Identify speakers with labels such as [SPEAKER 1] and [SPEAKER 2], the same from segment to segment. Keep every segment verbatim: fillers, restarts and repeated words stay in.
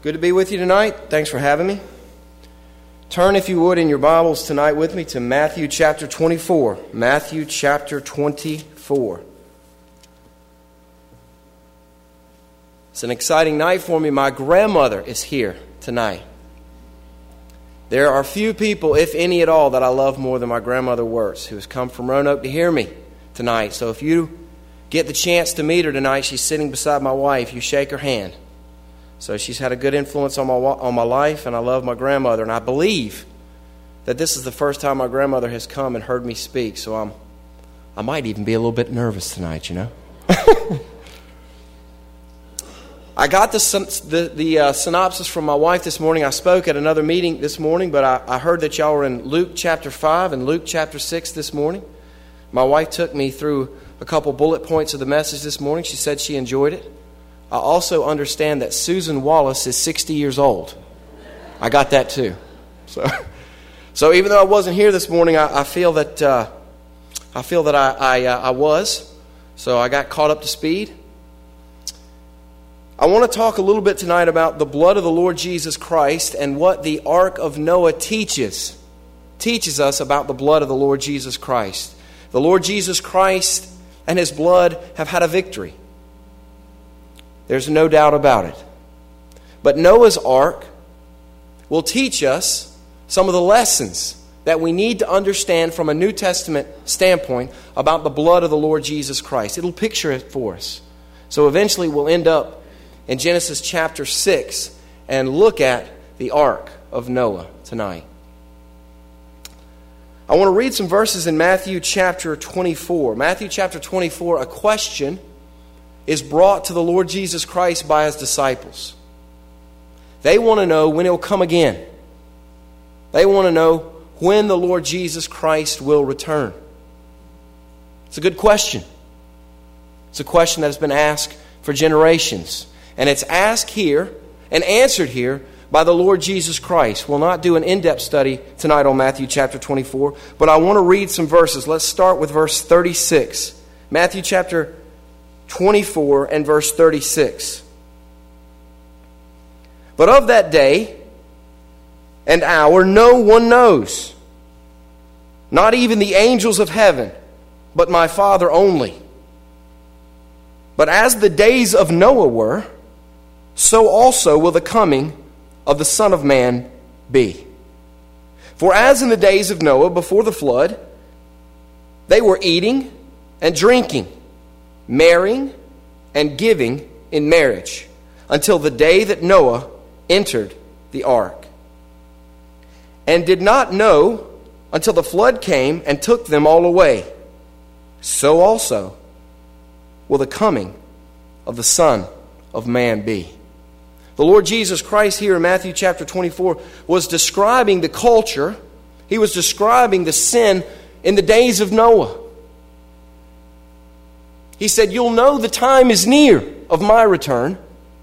[SPEAKER 1] Good to be with you tonight. Thanks for having me. Turn, if you would, in your Bibles tonight with me to Matthew chapter twenty-four. Matthew chapter twenty-four. It's an exciting night for me. My grandmother is here tonight. There are few people, if any at all, that I love more than my grandmother Wirtz, who has come from Roanoke to hear me tonight. So if you get the chance to meet her tonight, she's sitting beside my wife. You shake her hand. So she's had a good influence on my on my life, and I love my grandmother. And I believe that this is the first time my grandmother has come and heard me speak. So I'm, I might even be a little bit nervous tonight, you know. I got the the, the uh, synopsis from my wife this morning. I spoke at another meeting this morning, but I, I heard that y'all were in Luke chapter five and Luke chapter six this morning. My wife took me through a couple bullet points of the message this morning. She said she enjoyed it. I also understand that Susan Wallace is sixty years old. I got that too. So, so even though I wasn't here this morning, I, I feel that uh, I feel that I I, uh, I was. So I got caught up to speed. I want to talk a little bit tonight about the blood of the Lord Jesus Christ and what the Ark of Noah teaches teaches us about the blood of the Lord Jesus Christ. The Lord Jesus Christ and His blood have had a victory. There's no doubt about it. But Noah's Ark will teach us some of the lessons that we need to understand from a New Testament standpoint about the blood of the Lord Jesus Christ. It'll picture it for us. So eventually we'll end up in Genesis chapter six and look at the Ark of Noah tonight. I want to read some verses in Matthew chapter twenty-four. Matthew chapter twenty-four, a question is brought to the Lord Jesus Christ by His disciples. They want to know when He'll come again. They want to know when the Lord Jesus Christ will return. It's a good question. It's a question that has been asked for generations. And it's asked here and answered here by the Lord Jesus Christ. We'll not do an in-depth study tonight on Matthew chapter twenty-four, but I want to read some verses. Let's start with verse thirty-six. Matthew chapter twenty-four and verse thirty-six. But of that day and hour no one knows, not even the angels of heaven, but my Father only. But as the days of Noah were, so also will the coming of the Son of Man be. For as in the days of Noah before the flood, they were eating and drinking, marrying and giving in marriage, until the day that Noah entered the ark, and did not know until the flood came and took them all away. So also will the coming of the Son of Man be. The Lord Jesus Christ here in Matthew chapter twenty-four was describing the culture. He was describing the sin in the days of Noah. He said, you'll know the time is near of my return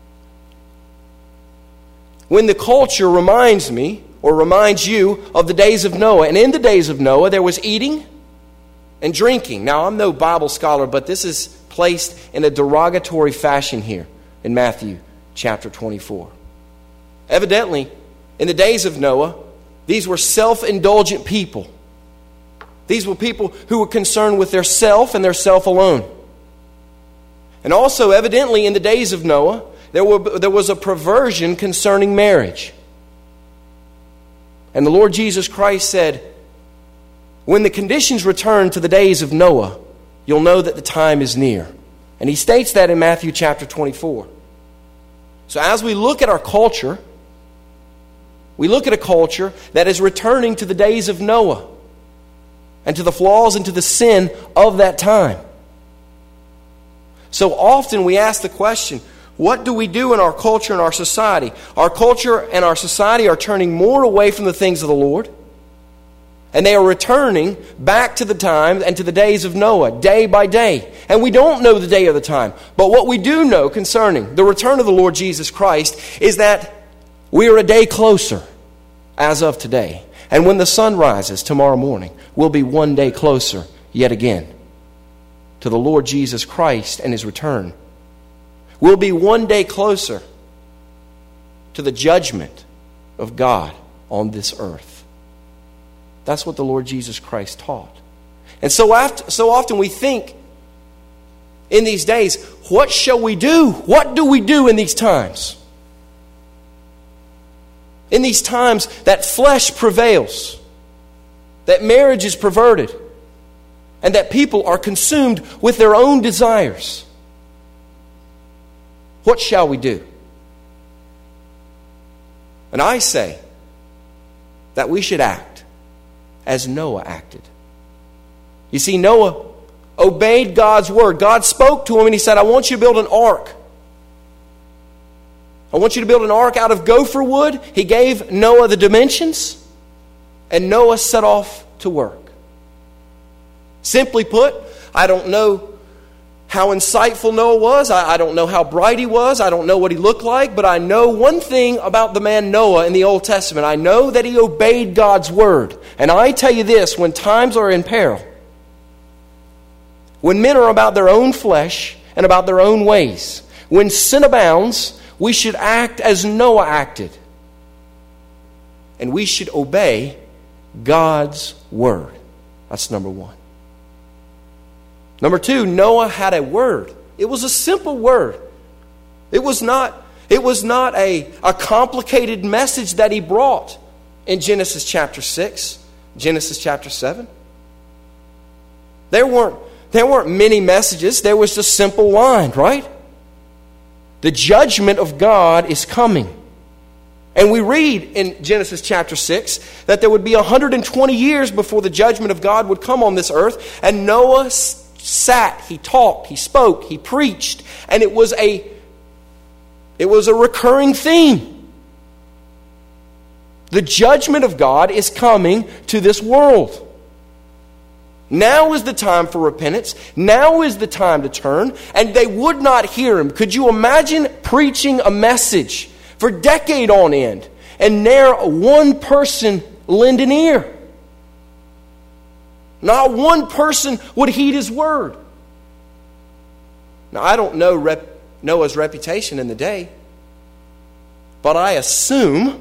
[SPEAKER 1] when the culture reminds me or reminds you of the days of Noah. And in the days of Noah, there was eating and drinking. Now, I'm no Bible scholar, but this is placed in a derogatory fashion here in Matthew chapter twenty-four. Evidently, in the days of Noah, these were self-indulgent people. These were people who were concerned with their self and their self alone. And also, evidently, in the days of Noah, there, were, there was a perversion concerning marriage. And the Lord Jesus Christ said, when the conditions return to the days of Noah, you'll know that the time is near. And He states that in Matthew chapter twenty-four. So as we look at our culture, we look at a culture that is returning to the days of Noah and to the flaws and to the sin of that time. So often we ask the question, what do we do in our culture and our society? Our culture and our society are turning more away from the things of the Lord, and they are returning back to the time and to the days of Noah, day by day. And we don't know the day or the time. But what we do know concerning the return of the Lord Jesus Christ is that we are a day closer as of today. And when the sun rises tomorrow morning, we'll be one day closer yet again to the Lord Jesus Christ and His return. We'll be one day closer to the judgment of God on this earth. That's what the Lord Jesus Christ taught. And so, after, so often we think in these days, what shall we do? What do we do in these times? In these times that flesh prevails, that marriage is perverted, and that people are consumed with their own desires. What shall we do? And I say that we should act as Noah acted. You see, Noah obeyed God's word. God spoke to him and he said, I want you to build an ark. I want you to build an ark out of gopher wood. He gave Noah the dimensions, and Noah set off to work. Simply put, I don't know how insightful Noah was. I, I don't know how bright he was. I don't know what he looked like. But I know one thing about the man Noah in the Old Testament. I know that he obeyed God's word. And I tell you this, when times are in peril, when men are about their own flesh and about their own ways, when sin abounds, we should act as Noah acted. And we should obey God's word. That's number one. Number two, Noah had a word. It was a simple word. It was not, it was not a, a complicated message that he brought in Genesis chapter six, Genesis chapter seven. There weren't, there weren't many messages. There was a simple line, right? The judgment of God is coming. And we read in Genesis chapter six that there would be one hundred twenty years before the judgment of God would come on this earth. And Noah sat, he talked, he spoke, he preached, and it was a it was a recurring theme. The judgment of God is coming to this world. Now is the time for repentance. Now is the time to turn. And they would not hear him. Could you imagine preaching a message for decade on end and ne'er one person lend an ear? Not one person would heed his word. Now, I don't know rep- Noah's reputation in the day, but I assume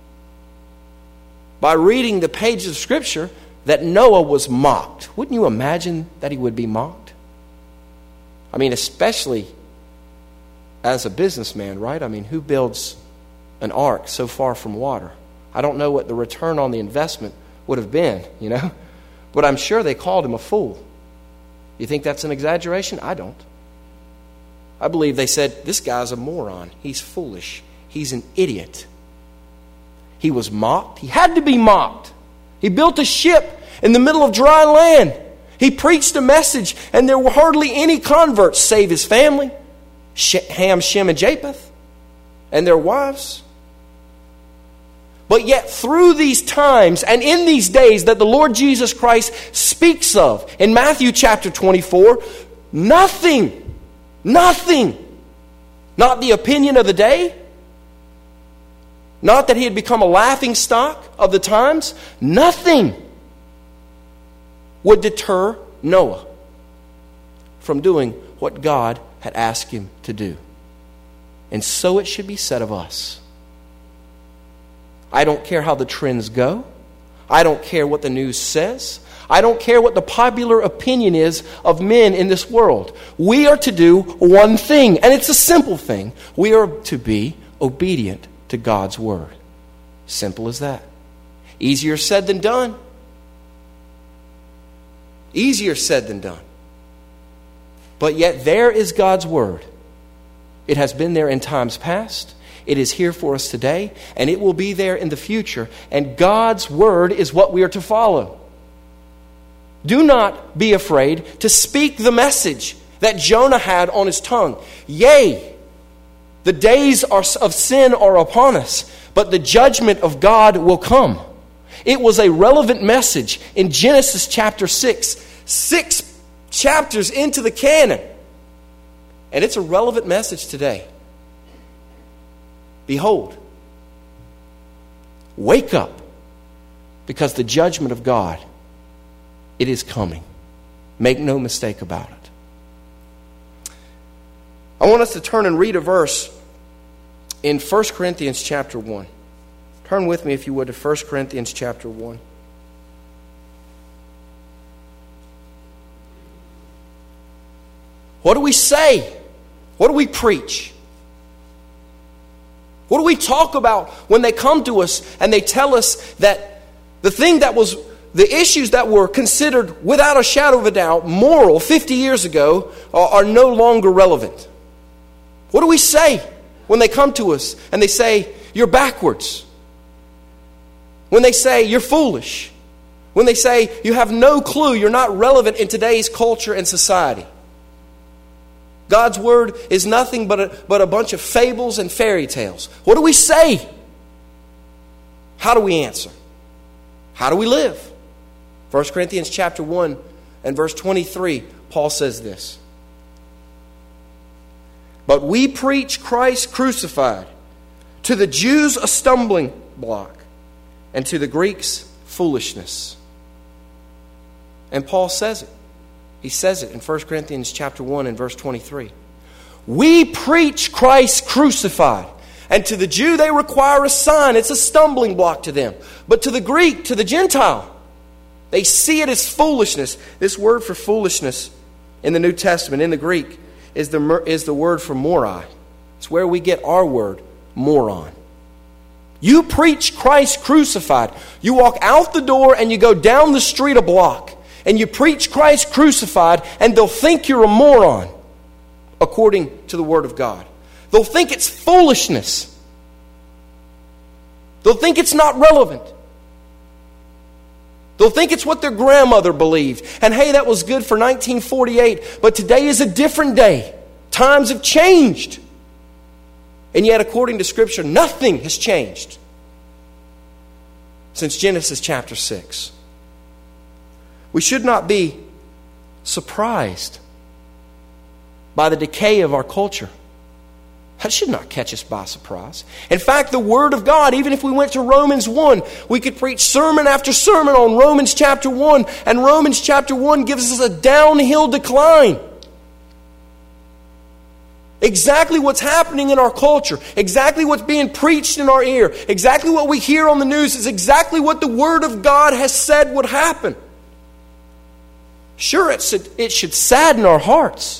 [SPEAKER 1] by reading the pages of Scripture that Noah was mocked. Wouldn't you imagine that he would be mocked? I mean, especially as a businessman, right? I mean, who builds an ark so far from water? I don't know what the return on the investment would have been, you know? But I'm sure they called him a fool. You think that's an exaggeration? I don't. I believe they said, this guy's a moron. He's foolish. He's an idiot. He was mocked. He had to be mocked. He built a ship in the middle of dry land. He preached a message, and there were hardly any converts save his family, Ham, Shem, and Japheth, and their wives. But yet through these times and in these days that the Lord Jesus Christ speaks of in Matthew chapter twenty-four, nothing, nothing, not the opinion of the day, not that he had become a laughingstock of the times, nothing would deter Noah from doing what God had asked him to do. And so it should be said of us. I don't care how the trends go. I don't care what the news says. I don't care what the popular opinion is of men in this world. We are to do one thing, and it's a simple thing. We are to be obedient to God's word. Simple as that. Easier said than done. Easier said than done. But yet there is God's word. It has been there in times past. It is here for us today, and it will be there in the future. And God's word is what we are to follow. Do not be afraid to speak the message that Jonah had on his tongue. Yea, the days are, of sin are upon us, but the judgment of God will come. It was a relevant message in Genesis chapter six, six chapters into the canon. And it's a relevant message today. Behold, wake up, because the judgment of God, it is coming. Make no mistake about it. I want us to turn and read a verse in First Corinthians chapter one. Turn with me, if you would, to First Corinthians chapter one. What do we say? What do we preach? What do we talk about when they come to us and they tell us that the thing that was, the issues that were considered without a shadow of a doubt moral fifty years ago are, are no longer relevant? What do we say when they come to us and they say, you're backwards? When they say, you're foolish? When they say, you have no clue, you're not relevant in today's culture and society? God's Word is nothing but a, but a bunch of fables and fairy tales. What do we say? How do we answer? How do we live? First Corinthians chapter one and verse twenty-three, Paul says this. But we preach Christ crucified, to the Jews a stumbling block, and to the Greeks foolishness. And Paul says it. He says it in First Corinthians chapter one and verse twenty-three. We preach Christ crucified. And to the Jew they require a sign. It's a stumbling block to them. But to the Greek, to the Gentile, they see it as foolishness. This word for foolishness in the New Testament, in the Greek, is the, is the word for morai. It's where we get our word, moron. You preach Christ crucified. You walk out the door and you go down the street a block. And you preach Christ crucified, and they'll think you're a moron, according to the Word of God. They'll think it's foolishness. They'll think it's not relevant. They'll think it's what their grandmother believed. And hey, that was good for nineteen forty-eight, but today is a different day. Times have changed. And yet, according to Scripture, nothing has changed since Genesis chapter six. We should not be surprised by the decay of our culture. That should not catch us by surprise. In fact, the Word of God, even if we went to Romans one, we could preach sermon after sermon on Romans chapter one, and Romans chapter one gives us a downhill decline. Exactly what's happening in our culture, exactly what's being preached in our ear, exactly what we hear on the news is exactly what the Word of God has said would happen. Sure, it should, it should sadden our hearts.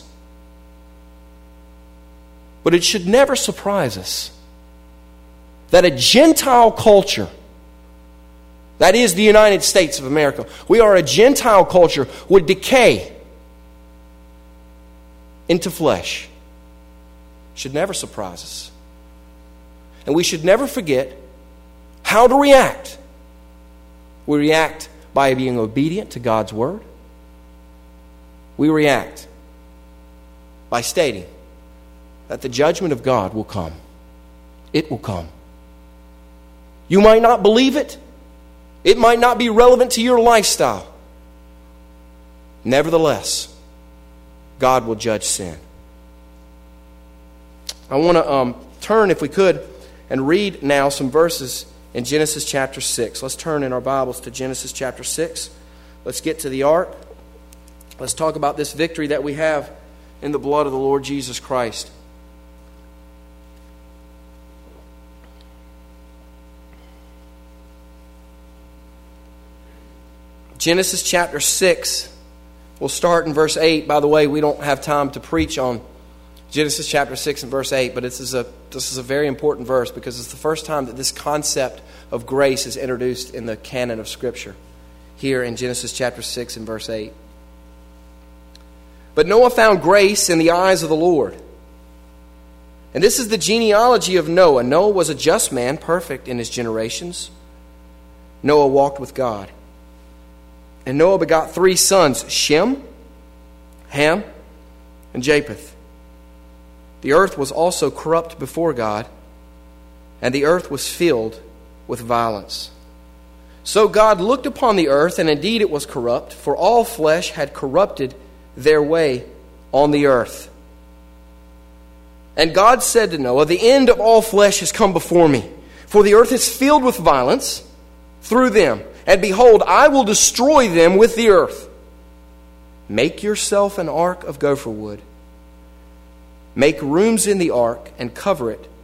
[SPEAKER 1] But it should never surprise us that a Gentile culture, that is the United States of America, we are a Gentile culture, would decay into flesh. Should never surprise us. And we should never forget how to react. We react by being obedient to God's Word. We react by stating that the judgment of God will come. It will come. You might not believe it. It might not be relevant to your lifestyle. Nevertheless, God will judge sin. I want to um, turn, if we could, and read now some verses in Genesis chapter six. Let's turn in our Bibles to Genesis chapter six. Let's get to the ark. Let's talk about this victory that we have in the blood of the Lord Jesus Christ. Genesis chapter six, we'll start in verse eight. By the way, we don't have time to preach on Genesis chapter six and verse eight, but this is a this is a very important verse because it's the first time that this concept of grace is introduced in the canon of Scripture, here in Genesis chapter six and verse eight. But Noah found grace in the eyes of the Lord. And this is the genealogy of Noah. Noah was a just man, perfect in his generations. Noah walked with God. And Noah begot three sons, Shem, Ham, and Japheth. The earth was also corrupt before God, and the earth was filled with violence. So God looked upon the earth, and indeed it was corrupt, for all flesh had corrupted their way on the earth. And God said to Noah, the end of all flesh has come before me, for the earth is filled with violence through them. And behold, I will destroy them with the earth. Make yourself an ark of gopher wood. Make rooms in the ark and cover it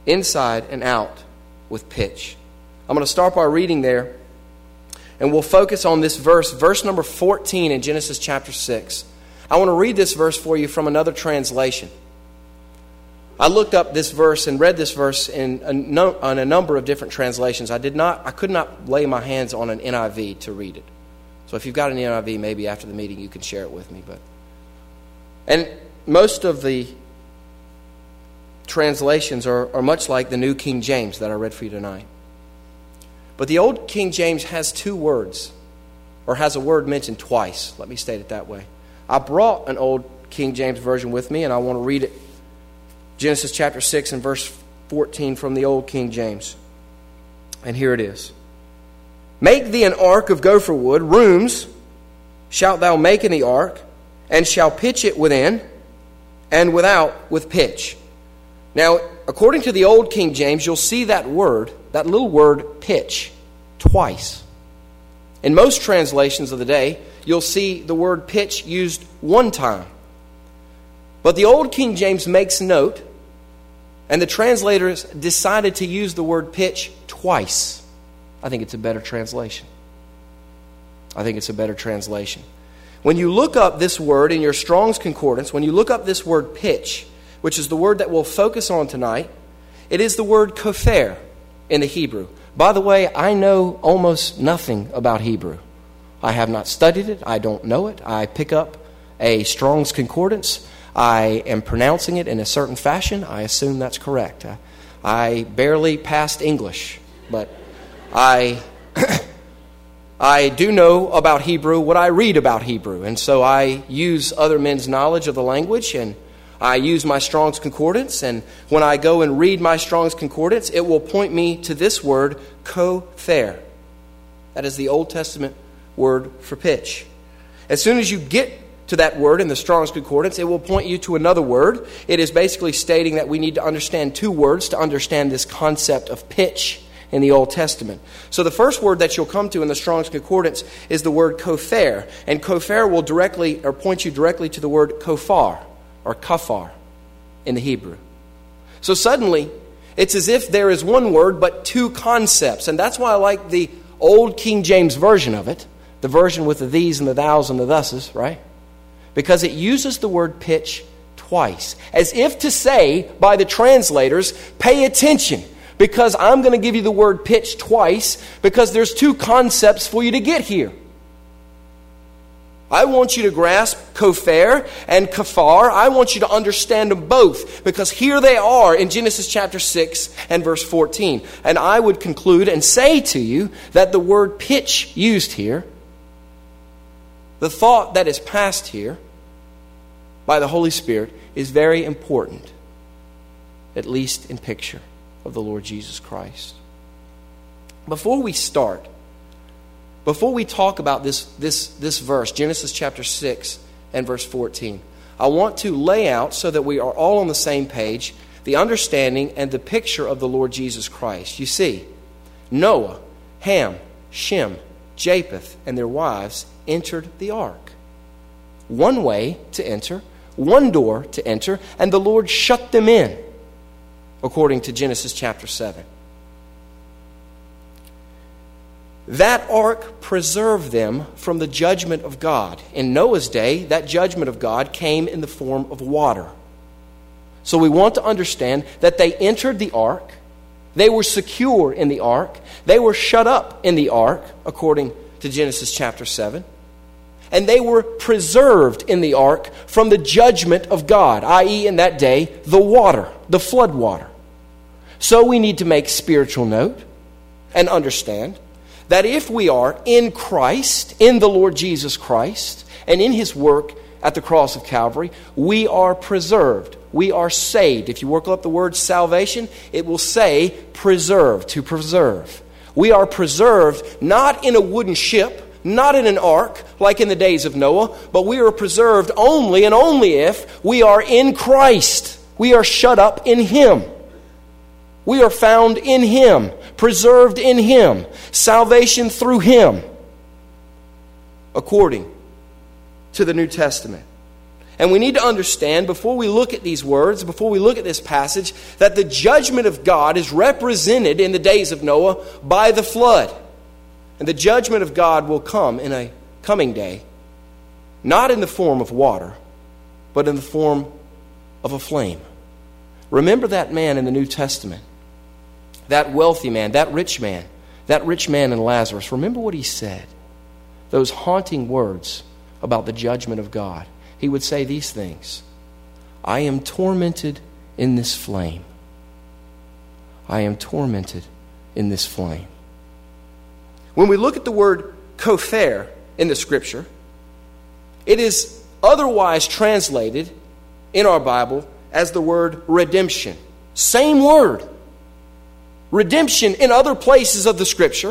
[SPEAKER 1] inside and out with pitch. I'm going to start by reading there, and we'll focus on this verse, verse number fourteen in Genesis chapter six. I want to read this verse for you from another translation. I looked up this verse and read this verse in a, no, on a number of different translations. I did not, I could not lay my hands on an N I V to read it. So if you've got an N I V, maybe after the meeting you can share it with me. But and most of the translations are, are much like the New King James that I read for you tonight. But the Old King James has two words, or has a word mentioned twice. Let me state it that way. I brought an Old King James version with me, and I want to read it. Genesis chapter six and verse fourteen from the Old King James. And here it is. Make thee an ark of gopher wood, rooms shalt thou make in the ark, and shall pitch it within, and without with pitch. Now, according to the Old King James, you'll see that word, that little word pitch, twice. In most translations of the day, you'll see the word pitch used one time. But the Old King James makes note, and the translators decided to use the word pitch twice. I think it's a better translation. I think it's a better translation. When you look up this word in your Strong's Concordance, when you look up this word pitch, which is the word that we'll focus on tonight, it is the word kopher in the Hebrew. By the way, I know almost nothing about Hebrew. I have not studied it. I don't know it. I pick up a Strong's Concordance. I am pronouncing it in a certain fashion. I assume that's correct. I, I barely passed English, but I I do know about Hebrew what I read about Hebrew. And so I use other men's knowledge of the language, and I use my Strong's Concordance. And when I go and read my Strong's Concordance, it will point me to this word, kopher. That is the Old Testament word for pitch. As soon as you get to that word in the Strong's Concordance, it will point you to another word. It is basically stating that we need to understand two words to understand this concept of pitch in the Old Testament. So the first word that you'll come to in the Strong's Concordance is the word kopher. And kopher will directly, or point you directly to the word kofar, or kafar in the Hebrew. So suddenly, it's as if there is one word but two concepts. And that's why I like the Old King James version of it, the version with the these and the thous and the thuses, right? Because it uses the word pitch twice, as if to say by the translators, pay attention, because I'm going to give you the word pitch twice, because there's two concepts for you to get here. I want you to grasp kopher and kafar. I want you to understand them both, because here they are in Genesis chapter six and verse fourteen. And I would conclude and say to you that the word pitch used here, the thought that is passed here by the Holy Spirit, is very important, at least in picture of the Lord Jesus Christ. Before we start, before we talk about this, this, this verse, Genesis chapter six and verse fourteen, I want to lay out, so that we are all on the same page, the understanding and the picture of the Lord Jesus Christ. You see, Noah, Ham, Shem, Japheth, and their wives entered the ark. One way to enter, one door to enter, and the Lord shut them in, according to Genesis chapter seven. That ark preserved them from the judgment of God. In Noah's day, that judgment of God came in the form of water. So we want to understand that they entered the ark, they were secure in the ark, they were shut up in the ark, according to Genesis chapter seven. And they were preserved in the ark from the judgment of God, that is in that day, the water, the flood water. So we need to make spiritual note and understand that if we are in Christ, in the Lord Jesus Christ, and in His work at the cross of Calvary, we are preserved. We are saved. If you work up the word salvation, it will say preserve, to preserve. We are preserved not in a wooden ship, not in an ark like in the days of Noah, but we are preserved only and only if we are in Christ. We are shut up in Him. We are found in Him, preserved in Him, salvation through Him, according to the New Testament. And we need to understand, before we look at these words, before we look at this passage, that the judgment of God is represented in the days of Noah by the flood. And the judgment of God will come in a coming day, not in the form of water, but in the form of a flame. Remember that man in the New Testament, that wealthy man, that rich man, that rich man in Lazarus. Remember what he said, those haunting words about the judgment of God. He would say these things: I am tormented in this flame. I am tormented in this flame. When we look at the word kopher in the Scripture, it is otherwise translated in our Bible as the word redemption. Same word. Redemption in other places of the Scripture.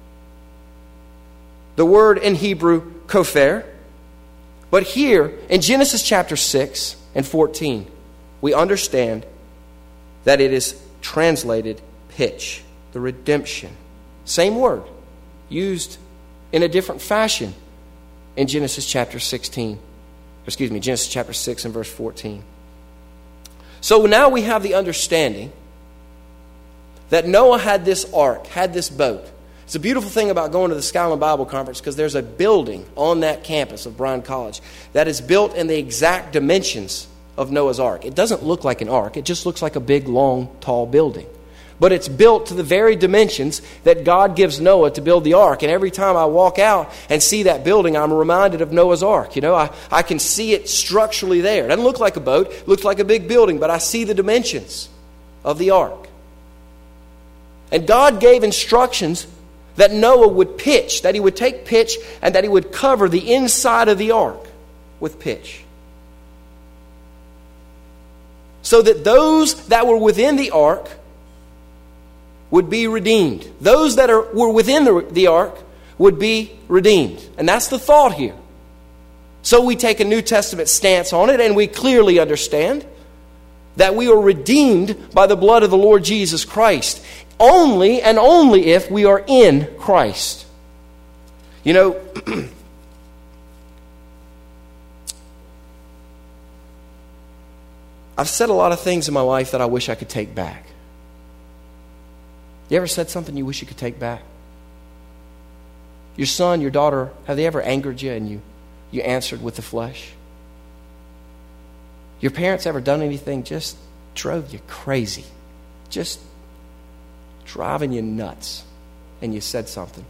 [SPEAKER 1] The word in Hebrew, kopher. But here, in Genesis chapter six and fourteen, we understand that it is translated pitch, the redemption. Same word, used in a different fashion in Genesis chapter sixteen. Excuse me, Genesis chapter six and verse fourteen. So now we have the understanding that Noah had this ark, had this boat. It's a beautiful thing about going to the Skyline Bible Conference, because there's a building on that campus of Bryan College that is built in the exact dimensions of Noah's ark. It doesn't look like an ark. It just looks like a big, long, tall building. But it's built to the very dimensions that God gives Noah to build the ark. And every time I walk out and see that building, I'm reminded of Noah's ark. You know, I, I can see it structurally there. It doesn't look like a boat. It looks like a big building, but I see the dimensions of the ark. And God gave instructions that Noah would pitch, that he would take pitch and that he would cover the inside of the ark with pitch. So that those that were within the ark would be redeemed. Those that are, were within the, the ark would be redeemed. And that's the thought here. So we take a New Testament stance on it, and we clearly understand that we are redeemed by the blood of the Lord Jesus Christ. Only and only if we are in Christ. You know, I've said a lot of things in my life that I wish I could take back. You ever said something you wish you could take back? Your son, your daughter, have they ever angered you and you, you answered with the flesh? Your parents ever done anything just drove you crazy? Just driving you nuts, and you said something.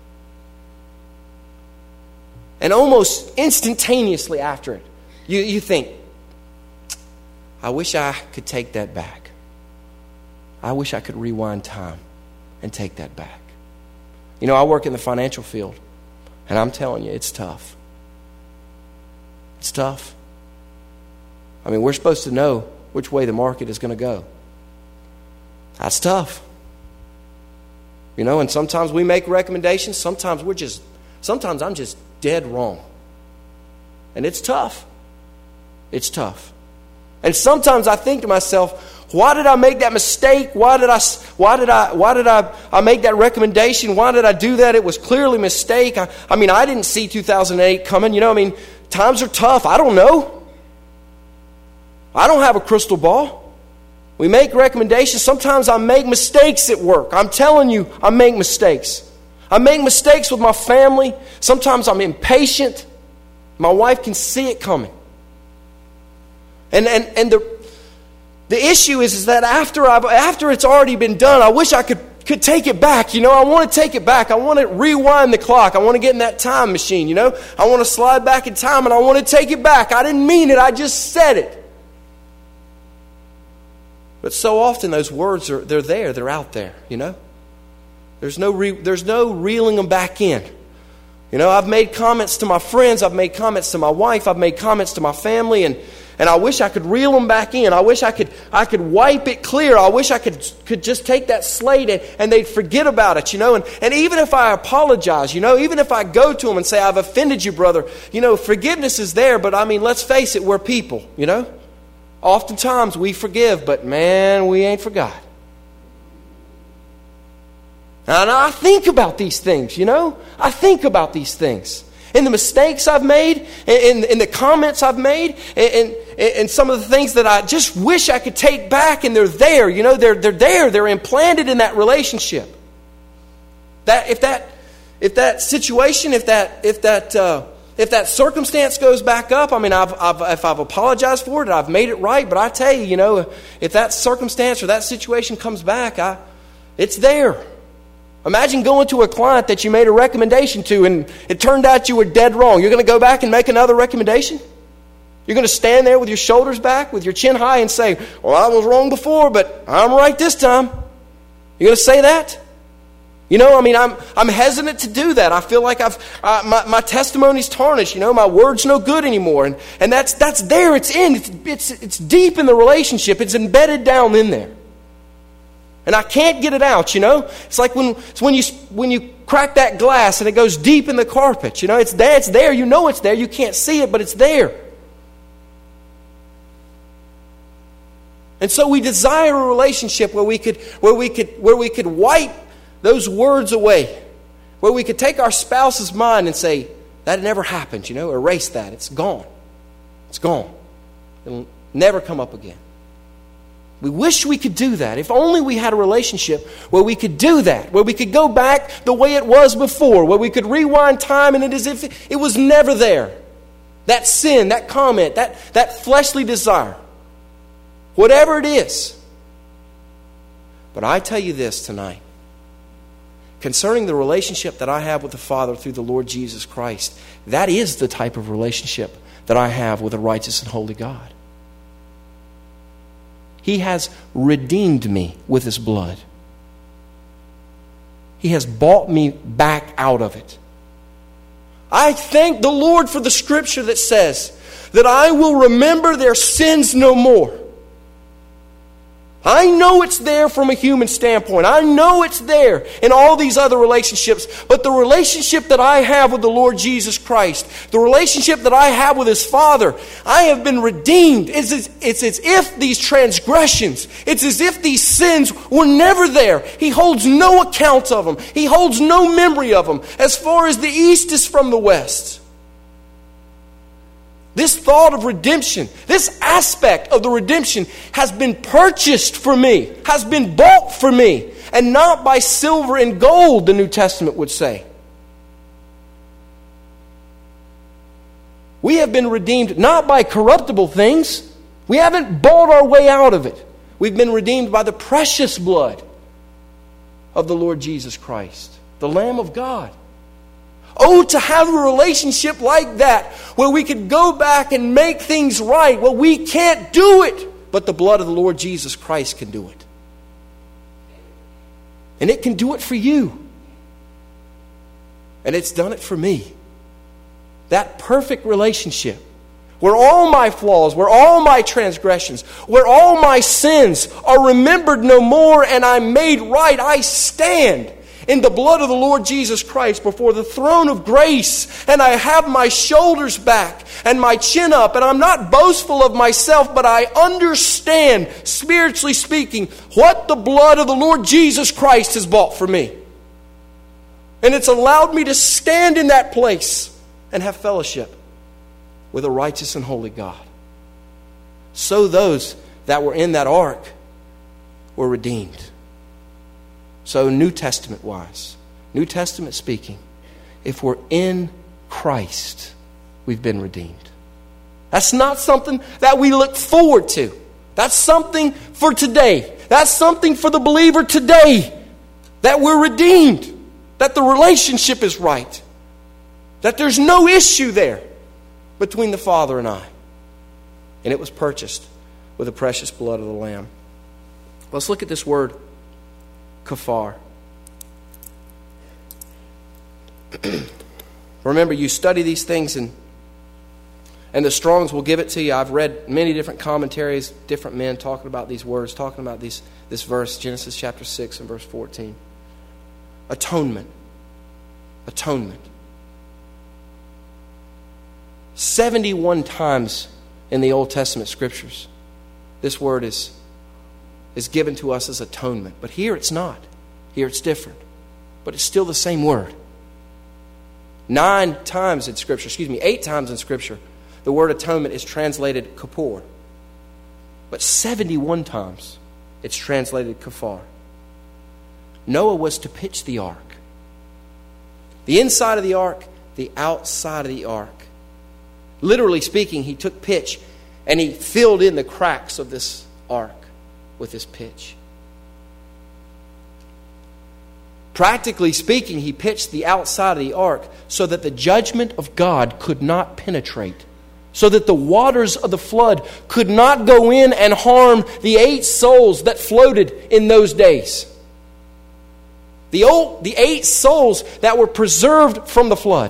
[SPEAKER 1] And almost instantaneously after it, you, you think, I wish I could take that back. I wish I could rewind time and take that back. You know, I work in the financial field, and I'm telling you, it's tough. It's tough. I mean, we're supposed to know which way the market is going to go. That's tough. You know, and sometimes we make recommendations. Sometimes we're just, sometimes I'm just dead wrong. And it's tough. It's tough. And sometimes I think to myself, why did I make that mistake? Why did I, why did I, why did I, I make that recommendation? Why did I do that? It was clearly a mistake. I, I mean, I didn't see two thousand eight coming. You know, I mean, times are tough. I don't know. I don't have a crystal ball. We make recommendations. Sometimes I make mistakes at work. I'm telling you, I make mistakes. I make mistakes with my family. Sometimes I'm impatient. My wife can see it coming. And and and the the issue is, is that after I've after it's already been done, I wish I could could take it back. You know, I want to take it back. I want to rewind the clock. I want to get in that time machine, you know. I want to slide back in time and I want to take it back. I didn't mean it. I just said it. But so often those words are they're there, they're out there, you know. There's no re, there's no reeling them back in. You know, I've made comments to my friends, I've made comments to my wife, I've made comments to my family, and, and I wish I could reel them back in. I wish I could I could wipe it clear. I wish I could could just take that slate and, and they'd forget about it, you know. And, and even if I apologize, you know, even if I go to them and say, I've offended you, brother, you know, forgiveness is there, but I mean, let's face it, we're people, you know. Oftentimes we forgive, but man, we ain't forgot. And I think about these things, you know. I think about these things. In the mistakes I've made, in, in the comments I've made, and, and some of the things that I just wish I could take back, and they're there. You know, they're they're there. They're implanted in that relationship. That if that if that situation, if that if that uh, if that circumstance goes back up, I mean, I've, I've if I've apologized for it, I've made it right. But I tell you, you know, if that circumstance or that situation comes back, I it's there. Imagine going to a client that you made a recommendation to, and it turned out you were dead wrong. You're going to go back and make another recommendation? You're going to stand there with your shoulders back, with your chin high, and say, well, I was wrong before, but I'm right this time. You're going to say that? You know, I mean, I'm I'm hesitant to do that. I feel like I've uh, my my testimony's tarnished. You know, my word's no good anymore, and and that's that's there. It's in. It's it's it's deep in the relationship. It's embedded down in there, and I can't get it out. You know, it's like when it's when you when you crack that glass and it goes deep in the carpet. You know, it's there. It's there. You know, it's there. You can't see it, but it's there. And so we desire a relationship where we could where we could where we could wipe those words away, where we could take our spouse's mind and say, that never happened, you know, erase that. It's gone. It's gone. It'll never come up again. We wish we could do that. If only we had a relationship where we could do that, where we could go back the way it was before, where we could rewind time and it as if it was never there. That sin, that comment, that, that fleshly desire, whatever it is. But I tell you this tonight. Concerning the relationship that I have with the Father through the Lord Jesus Christ, that is the type of relationship that I have with a righteous and holy God. He has redeemed me with His blood. He has bought me back out of it. I thank the Lord for the scripture that says that I will remember their sins no more. I know it's there from a human standpoint. I know it's there in all these other relationships. But the relationship that I have with the Lord Jesus Christ, the relationship that I have with His Father, I have been redeemed. It's as, it's as if these transgressions, it's as if these sins were never there. He holds no account of them. He holds no memory of them. As far as the east is from the west. This thought of redemption, this aspect of the redemption has been purchased for me, has been bought for me, and not by silver and gold, the New Testament would say. We have been redeemed not by corruptible things. We haven't bought our way out of it. We've been redeemed by the precious blood of the Lord Jesus Christ, the Lamb of God. Oh, to have a relationship like that where we could go back and make things right. Well, we can't do it, but the blood of the Lord Jesus Christ can do it. And it can do it for you. And it's done it for me. That perfect relationship where all my flaws, where all my transgressions, where all my sins are remembered no more and I'm made right. I stand in the blood of the Lord Jesus Christ before the throne of grace, and I have my shoulders back and my chin up, and I'm not boastful of myself, but I understand, spiritually speaking, what the blood of the Lord Jesus Christ has bought for me. And it's allowed me to stand in that place and have fellowship with a righteous and holy God. So those that were in that ark were redeemed. So New Testament wise, New Testament speaking, if we're in Christ, we've been redeemed. That's not something that we look forward to. That's something for today. That's something for the believer today. That we're redeemed. That the relationship is right. That there's no issue there between the Father and I. And it was purchased with the precious blood of the Lamb. Let's look at this word. Kafar. Remember, you study these things and and the Strongs will give it to you. I've read many different commentaries, different men talking about these words, talking about these this verse, Genesis chapter six and verse fourteen. Atonement. Atonement. seventy-one times in the Old Testament scriptures, this word is is given to us as atonement. But here it's not. Here it's different. But it's still the same word. Nine times in Scripture, excuse me, eight times in Scripture, the word atonement is translated kippur. But seventy-one times it's translated kafar. Noah was to pitch the ark. The inside of the ark, the outside of the ark. Literally speaking, he took pitch and he filled in the cracks of this ark with his pitch. Practically speaking, he pitched the outside of the ark so that the judgment of God could not penetrate. So that the waters of the flood could not go in and harm the eight souls that floated in those days. The, old, the eight souls that were preserved from the flood.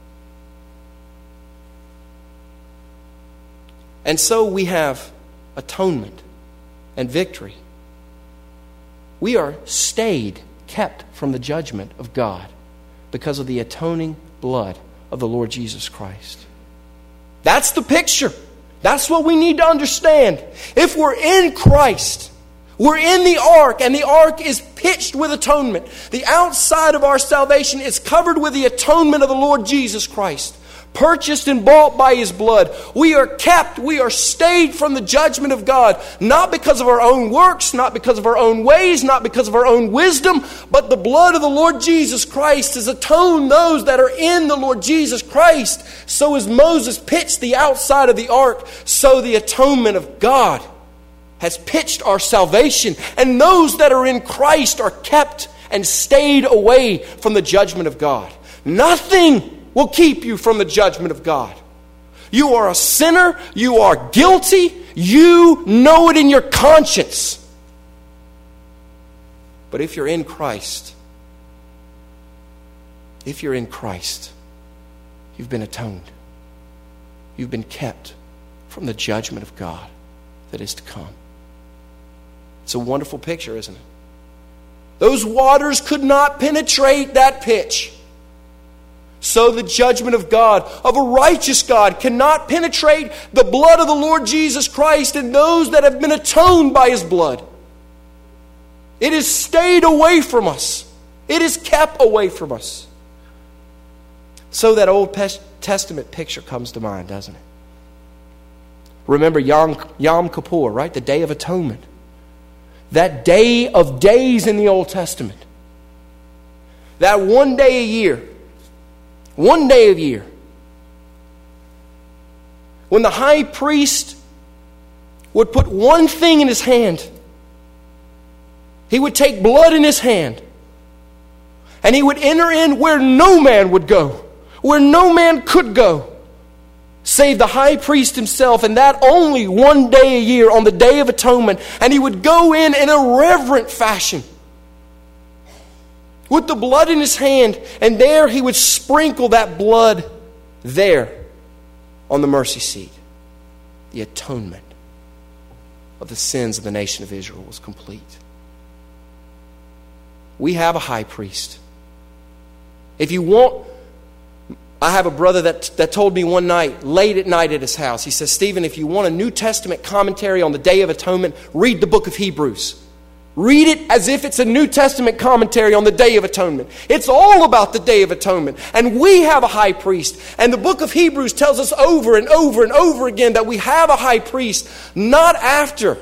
[SPEAKER 1] And so we have atonement and victory. We are stayed, kept from the judgment of God because of the atoning blood of the Lord Jesus Christ. That's the picture. That's what we need to understand. If we're in Christ, we're in the ark, and the ark is pitched with atonement. The outside of our salvation is covered with the atonement of the Lord Jesus Christ, purchased and bought by His blood. We are kept, we are stayed from the judgment of God, not because of our own works, not because of our own ways, not because of our own wisdom, but the blood of the Lord Jesus Christ has atoned those that are in the Lord Jesus Christ. So as Moses pitched the outside of the ark, so the atonement of God has pitched our salvation, and those that are in Christ are kept and stayed away from the judgment of God. Nothing will keep you from the judgment of God. You are a sinner. You are guilty. You know it in your conscience. But if you're in Christ, if you're in Christ, you've been atoned. You've been kept from the judgment of God that is to come. It's a wonderful picture, isn't it? Those waters could not penetrate that pitch. So the judgment of God, of a righteous God, cannot penetrate the blood of the Lord Jesus Christ and those that have been atoned by His blood. It is stayed away from us. It is kept away from us. So that Old Testament picture comes to mind, doesn't it? Remember Yom, Yom Kippur, right? The Day of Atonement. That day of days in the Old Testament. That one day a year. One day of year. When the high priest would put one thing in his hand. He would take blood in his hand. And he would enter in where no man would go. Where no man could go. Save the high priest himself, and that only one day a year on the Day of Atonement. And he would go in in a reverent fashion with the blood in his hand, and there he would sprinkle that blood there on the mercy seat. The atonement of the sins of the nation of Israel was complete. We have a high priest. If you want, I have a brother that, that told me one night, late at night at his house, he says, Stephen, if you want a New Testament commentary on the Day of Atonement, read the book of Hebrews. Read it as if it's a New Testament commentary on the Day of Atonement. It's all about the Day of Atonement. And we have a high priest. And the book of Hebrews tells us over and over and over again that we have a high priest, not after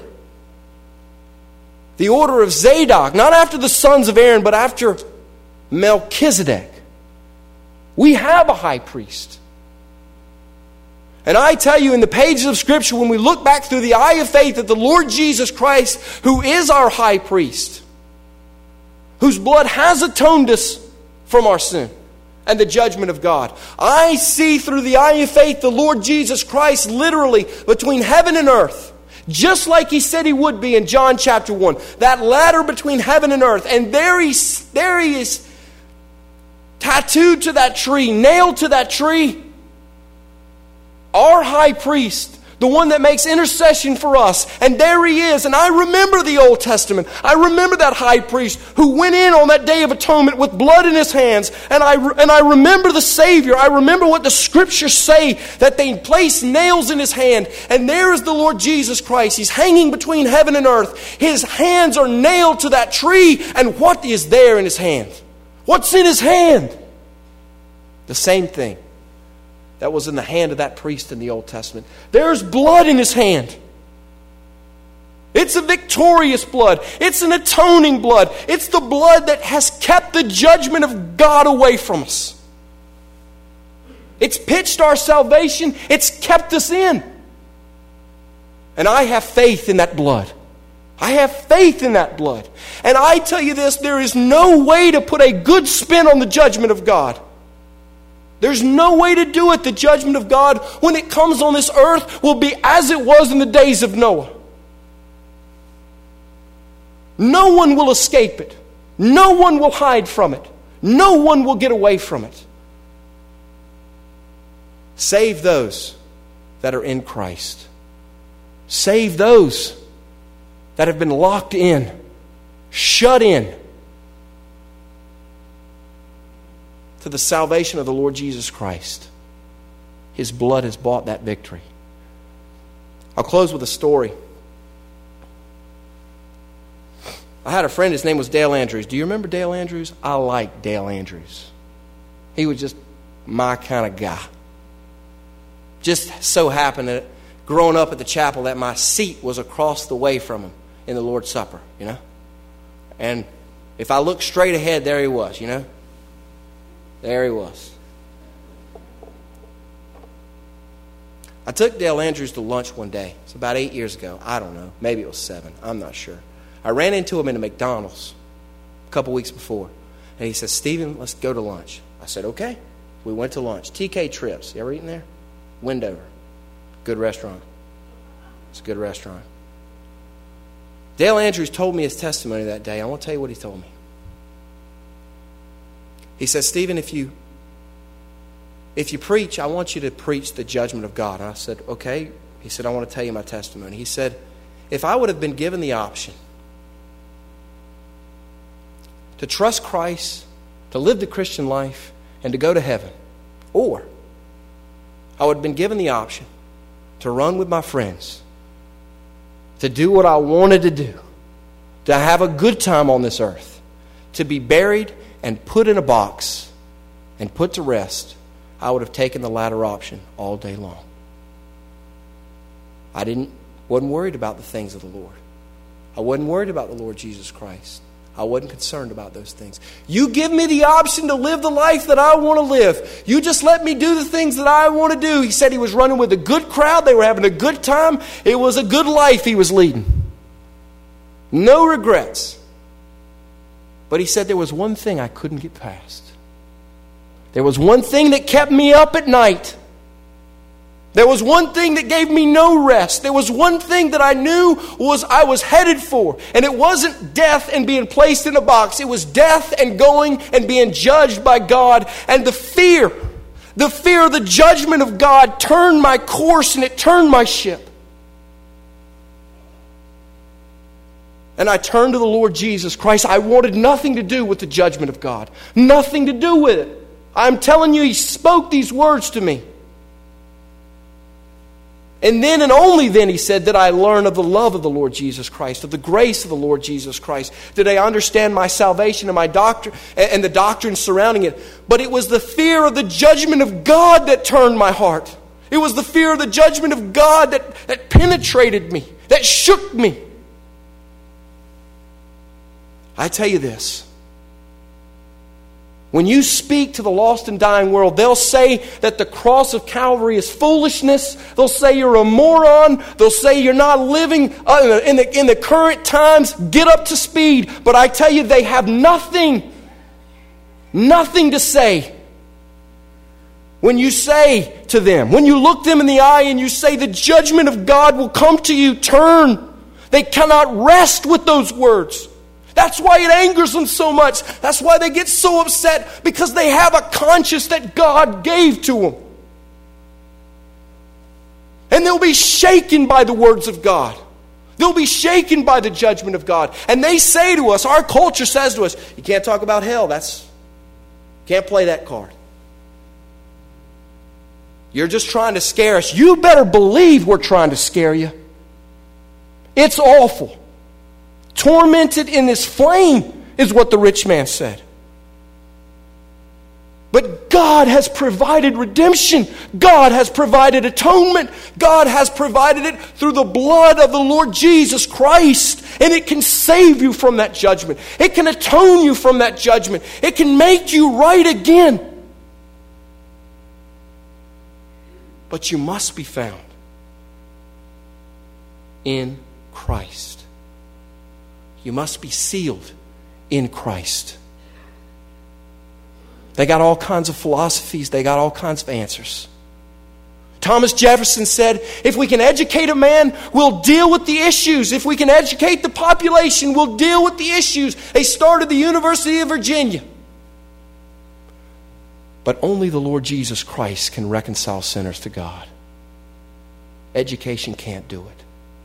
[SPEAKER 1] the order of Zadok, not after the sons of Aaron, but after Melchizedek. We have a high priest. And I tell you, in the pages of Scripture, when we look back through the eye of faith at the Lord Jesus Christ, who is our high priest, whose blood has atoned us from our sin and the judgment of God, I see through the eye of faith the Lord Jesus Christ literally between heaven and earth, just like He said He would be in John chapter one, that ladder between heaven and earth. And there He, there he is, tattooed to that tree, nailed to that tree. Our high priest, the one that makes intercession for us. And there He is. And I remember the Old Testament. I remember that high priest who went in on that Day of Atonement with blood in his hands. And I, and I remember the Savior. I remember what the Scriptures say, that they placed nails in His hand. And there is the Lord Jesus Christ. He's hanging between heaven and earth. His hands are nailed to that tree. And what is there in His hand? What's in His hand? The same thing. that was in the hand of that priest in the Old Testament. There's blood in his hand. It's a victorious blood. It's an atoning blood. It's the blood that has kept the judgment of God away from us. It's pitched our salvation. It's kept us in. And I have faith in that blood. I have faith in that blood. And I tell you this, there is no way to put a good spin on the judgment of God. There's no way to do it. The judgment of God, when it comes on this earth, will be as it was in the days of Noah. No one will escape it. No one will hide from it. No one will get away from it. Save those that are in Christ. Save those that have been locked in, shut in to the salvation of the Lord Jesus Christ. His blood has bought that victory. I'll close with a story. I had a friend, his name was Dale Andrews. Do you remember Dale Andrews? I like Dale Andrews. He was just my kind of guy. Just so happened that growing up at the chapel that my seat was across the way from him in the Lord's Supper, you know. And if I looked straight ahead, there he was, you know. There he was. I took Dale Andrews to lunch one day. It's about eight years ago. I don't know. Maybe it was seven. I'm not sure. I ran into him in a McDonald's a couple weeks before. And he said, Stephen, let's go to lunch. I said, okay. We went to lunch. T K Trips. You ever eaten there? Wendover. Good restaurant. It's a good restaurant. Dale Andrews told me his testimony that day. I want to tell you what he told me. He said, Stephen, if you if you preach, I want you to preach the judgment of God. And I said, okay. He said, I want to tell you my testimony. He said, if I would have been given the option to trust Christ, to live the Christian life, and to go to heaven, or I would have been given the option to run with my friends, to do what I wanted to do, to have a good time on this earth, to be buried and put in a box and put to rest, I would have taken the latter option all day long. I didn't, wasn't worried about the things of the Lord. I wasn't worried about the Lord Jesus Christ. I wasn't concerned about those things. You give me the option to live the life that I want to live. You just let me do the things that I want to do. He said he was running with a good crowd. They were having a good time. It was a good life he was leading. No regrets. But he said there was one thing I couldn't get past. There was one thing that kept me up at night. There was one thing that gave me no rest. There was one thing that I knew was I was headed for. And it wasn't death and being placed in a box. It was death and going and being judged by God. And the fear, the fear of the judgment of God turned my course and it turned my ship. And I turned to the Lord Jesus Christ. I wanted nothing to do with the judgment of God. Nothing to do with it. I'm telling you, He spoke these words to me. And then and only then, he said, did I learn of the love of the Lord Jesus Christ, of the grace of the Lord Jesus Christ. Did I understand my salvation and my doctrine and the doctrine surrounding it? But it was the fear of the judgment of God that turned my heart. It was the fear of the judgment of God that, that penetrated me, that shook me. I tell you this. When you speak to the lost and dying world, they'll say that the cross of Calvary is foolishness. They'll say you're a moron. They'll say you're not living in the, in the current times. Get up to speed. But I tell you, they have nothing, nothing to say. When you say to them, when you look them in the eye and you say the judgment of God will come to you, turn. They cannot rest with those words. That's why it angers them so much. That's why they get so upset, because they have a conscience that God gave to them. And they'll be shaken by the words of God. They'll be shaken by the judgment of God. And they say to us, our culture says to us, you can't talk about hell. That's, can't play that card. You're just trying to scare us. You better believe we're trying to scare you. It's awful. Tormented in this flame is what the rich man said. But God has provided redemption. God has provided atonement. God has provided it through the blood of the Lord Jesus Christ. And it can save you from that judgment. It can atone you from that judgment. It can make you right again. But you must be found in Christ. You must be sealed in Christ. They got all kinds of philosophies. They got all kinds of answers. Thomas Jefferson said, if we can educate a man, we'll deal with the issues. If we can educate the population, we'll deal with the issues. They started the University of Virginia. But only the Lord Jesus Christ can reconcile sinners to God. Education can't do it.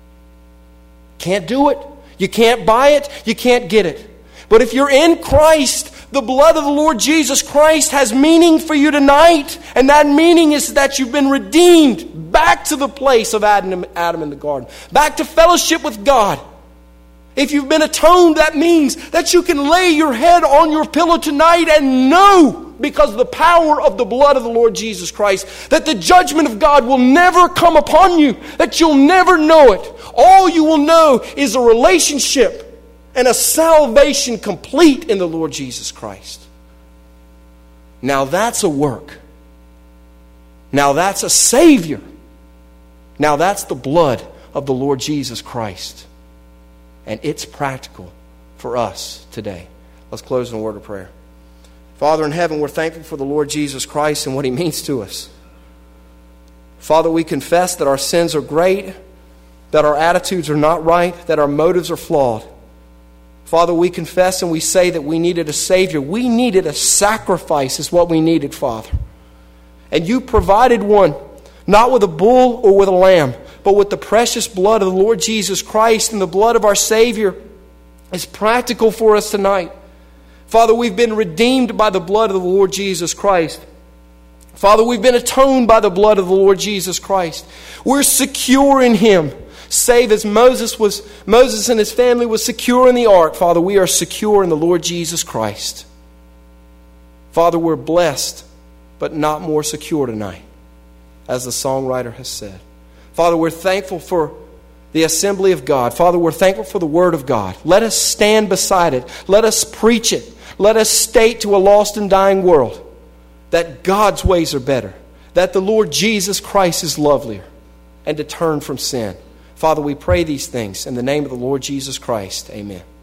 [SPEAKER 1] Can't do it. You can't buy it. You can't get it. But if you're in Christ, the blood of the Lord Jesus Christ has meaning for you tonight. And that meaning is that you've been redeemed back to the place of Adam, Adam in the garden. Back to fellowship with God. If you've been atoned, that means that you can lay your head on your pillow tonight and know, because of the power of the blood of the Lord Jesus Christ, that the judgment of God will never come upon you. That you'll never know it. All you will know is a relationship and a salvation complete in the Lord Jesus Christ. Now that's a work. Now that's a Savior. Now that's the blood of the Lord Jesus Christ. And it's practical for us today. Let's close in a word of prayer. Father in heaven, we're thankful for the Lord Jesus Christ and what He means to us. Father, we confess that our sins are great, that our attitudes are not right, that our motives are flawed. Father, we confess and we say that we needed a Savior. We needed a sacrifice is what we needed, Father. And You provided one, not with a bull or with a lamb, but with the precious blood of the Lord Jesus Christ, and the blood of our Savior is practical for us tonight. Father, we've been redeemed by the blood of the Lord Jesus Christ. Father, we've been atoned by the blood of the Lord Jesus Christ. We're secure in Him. Save as Moses was, Moses and his family was secure in the ark. Father, we are secure in the Lord Jesus Christ. Father, we're blessed, but not more secure tonight, as the songwriter has said. Father, we're thankful for the assembly of God. Father, we're thankful for the Word of God. Let us stand beside it. Let us preach it. Let us state to a lost and dying world that God's ways are better, that the Lord Jesus Christ is lovelier, and to turn from sin. Father, we pray these things in the name of the Lord Jesus Christ. Amen.